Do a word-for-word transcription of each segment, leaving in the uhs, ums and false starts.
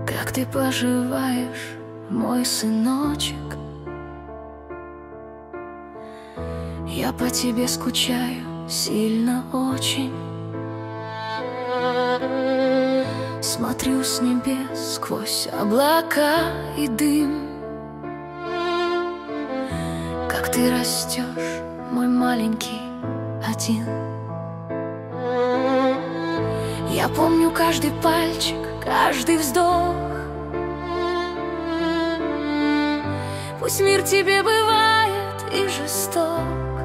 Как ты поживаешь, мой сыночек? Я по тебе скучаю сильно очень. Смотрю с небес сквозь облака и дым. Как ты растешь, мой маленький один. Я помню каждый пальчик, каждый вздох. Пусть мир тебе бывает и жесток,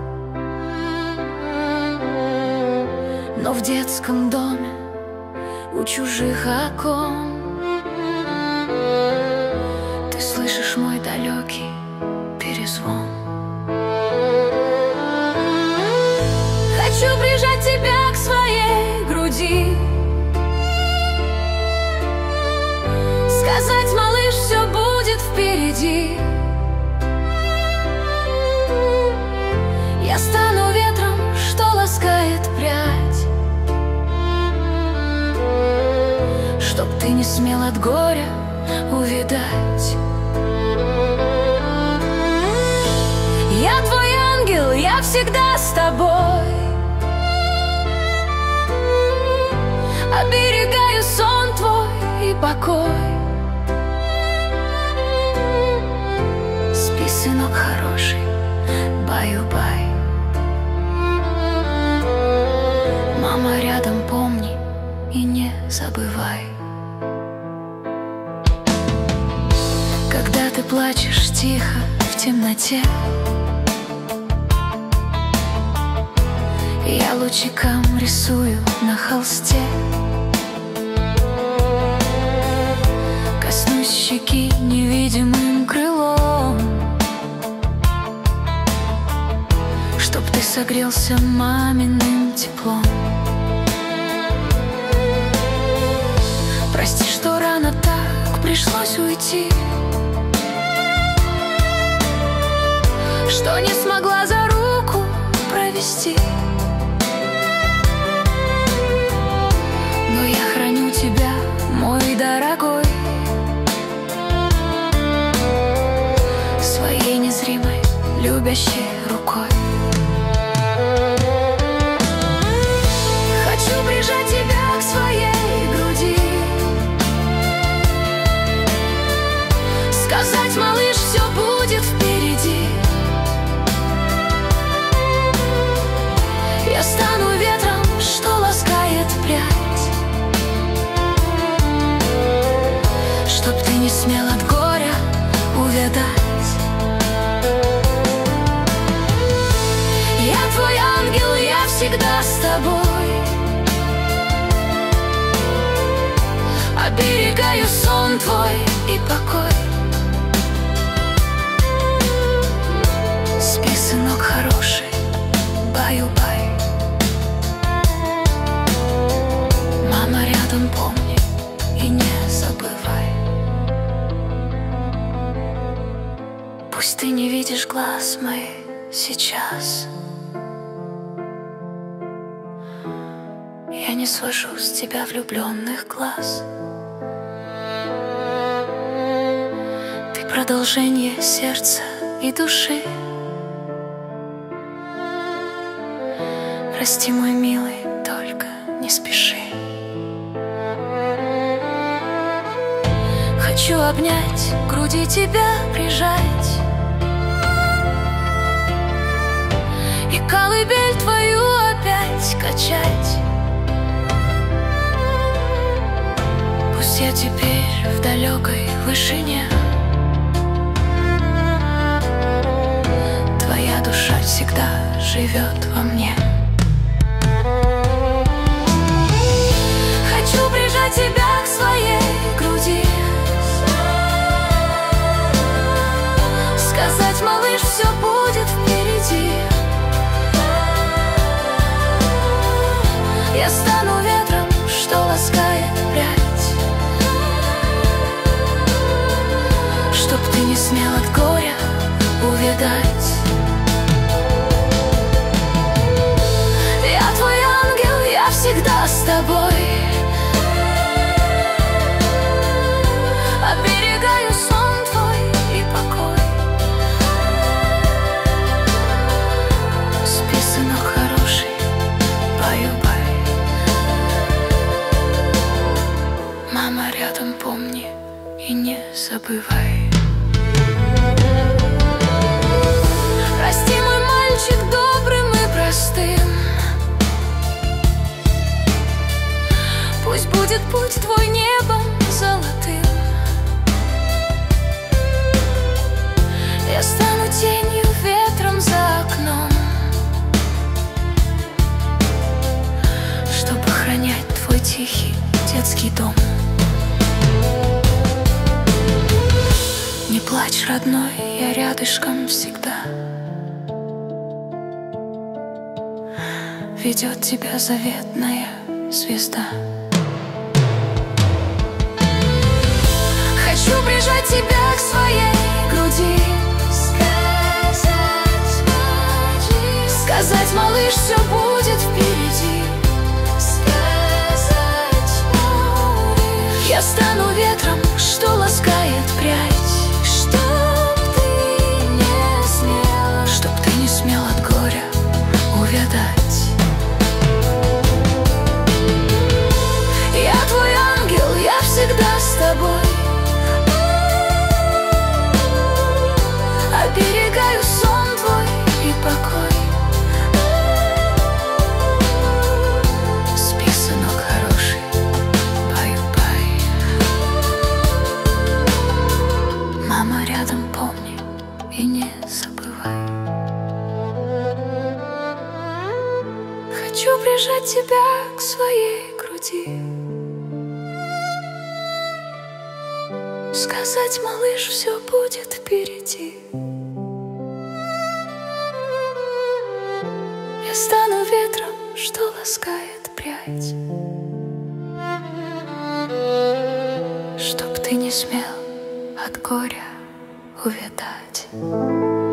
но в детском доме у чужих окон ты слышишь мой далекий перезвон. Хочу прижать тебя к своей груди, сказать, малыш, все будет впереди. Я стану ветром, что ласкает прядь, чтоб ты не смел от горя увидать. Я твой ангел, я всегда с тобой, оберегаю сон твой и покой. Спи, сынок хороший, баю-бай. Мама рядом, помни и не забывай. Когда ты плачешь тихо в темноте, я лучиком рисую на холсте. Коснусь щеки невидимым крылом, чтоб ты согрелся маминым теплом. Прости, что рано так пришлось уйти, что не смогла за руку провести. Но я храню тебя, мой дорогой, своей незримой, любящей рукой. Хочу прижать тебя к своей груди, сказать, малыш, все будет впереди. Я стану ветром, что ласкает прядь, чтоб ты не смел от горя увядать. Я твой ангел, я всегда с тобой, оберегаю сон твой и покой. Спи, сынок хороший, баю-бай. Мама рядом, помни и не забывай. Пусть ты не видишь глаз моих сейчас, я не свожу с тебя влюбленных глаз. Ты продолжение сердца и души. Прости, мой милый, только не спеши. Хочу обнять, к груди тебя прижать и колыбель твою опять качать. Пусть я теперь в далекой вышине, твоя душа всегда живет во мне. Хочу прижать тебя к своей груди, сказать, малыш, все будет впереди. Я стану ветром, что ласкает прядь, чтоб ты не смел от горя увядать. Я твой ангел, я всегда с тобой, помни и не забывай. Прости, мой мальчик, добрым и простым. Пусть будет путь твой небом золотым. Я стану тенью, ветром за окном, чтобы охранять твой тихий детский дом. Не плачь, родной, я рядышком всегда. Ведет тебя заветная звезда. Хочу прижать тебя к своей груди, сказать, малыш, сказать, малыш, все будет впереди. Сказать, малыш, я стану ветром, что ласкает прядь, чтоб ты не смел, чтоб ты не смел от горя увядать. Я твой ангел, я всегда с тобой. Оберегаю сон твой и покой. Спи, сынок хороший, баю-бай. Мама рядом, помни и не забывай. Хочу прижать тебя к своей груди, сказать, малыш, все будет впереди. Я стану ветром, что ласкает прядь, чтоб ты не смел от горя увядать.